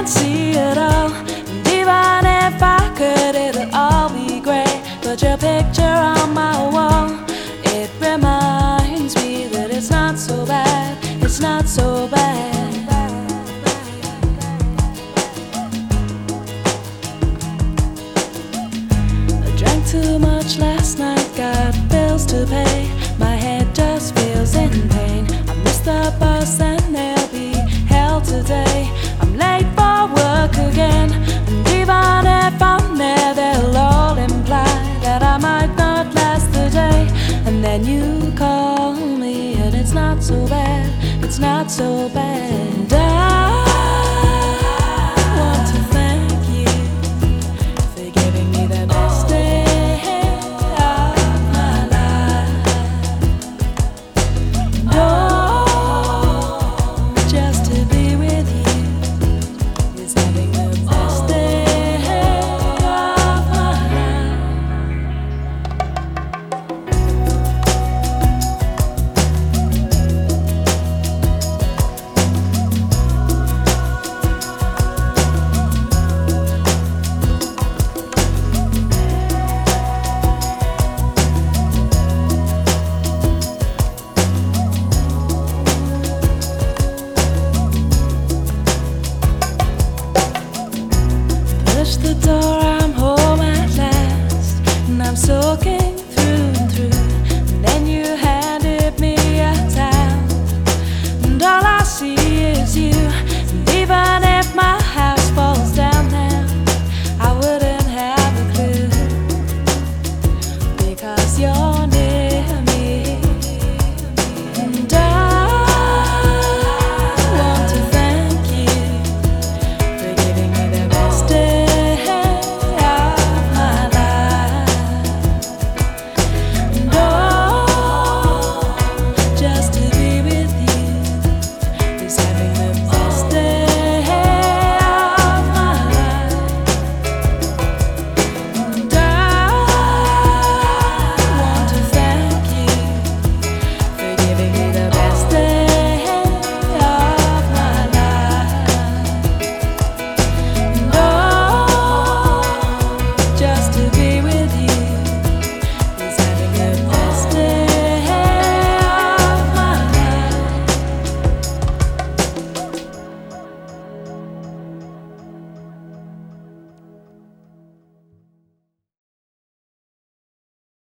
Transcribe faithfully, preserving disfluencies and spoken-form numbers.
can't see it all. And even if I could, it'll all be great. But your picture on my wall, it reminds me that it's not so bad. It's not so bad. Too much last night, got bills to pay. My head just feels in pain. I missed the bus and there'll be hell today. I'm late for work again, and even if I'm there, they'll all imply that I might not last the day. And then you call me, and it's not so bad. It's not so bad.